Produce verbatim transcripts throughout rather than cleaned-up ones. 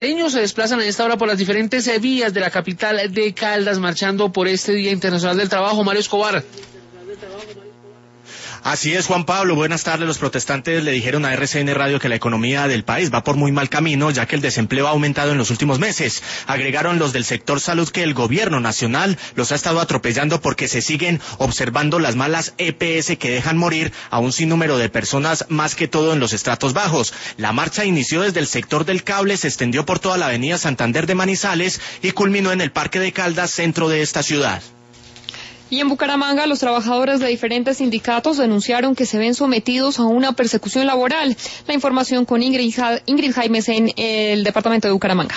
Ellos se desplazan a esta hora por las diferentes vías de la capital de Caldas, marchando por este Día Internacional del Trabajo. Mario Escobar. Así es, Juan Pablo, buenas tardes. Los protestantes le dijeron a R C N Radio que la economía del país va por muy mal camino, ya que el desempleo ha aumentado en los últimos meses. Agregaron los del sector salud que el gobierno nacional los ha estado atropellando porque se siguen observando las malas E P S que dejan morir a un sinnúmero de personas, más que todo en los estratos bajos. La marcha inició desde el sector del cable, se extendió por toda la avenida Santander de Manizales y culminó en el Parque de Caldas, centro de esta ciudad. Y en Bucaramanga, los trabajadores de diferentes sindicatos denunciaron que se ven sometidos a una persecución laboral. La información con Ingrid, Ingrid Jaimes en el departamento de Bucaramanga.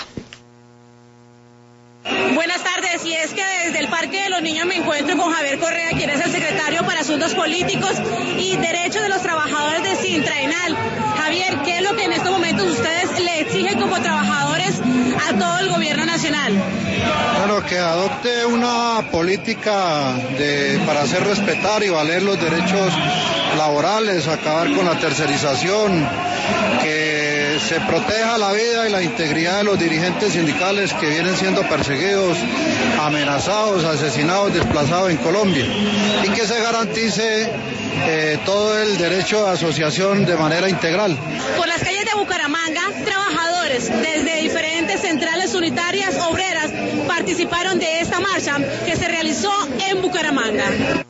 Buenas tardes, y es que desde el Parque de los Niños me encuentro con Javier Correa, quien es el secretario para Asuntos Políticos y Derechos de los Trabajadores de Sintraenal. Javier, ¿qué es lo que en estos momentos ustedes le exigen como trabajadores a todo el gobierno nacional? Bueno, que adopte una política de, para hacer respetar y valer los derechos laborales, acabar con la tercerización, que se proteja la vida y la integridad de los dirigentes sindicales que vienen siendo perseguidos, amenazados, asesinados, desplazados en Colombia, y que se garantice eh, todo el derecho de asociación de manera integral. Por las calles de Bucaramanga, trabajadores desde diferentes centrales unitarias obreras participaron de esta marcha que se realizó en Bucaramanga.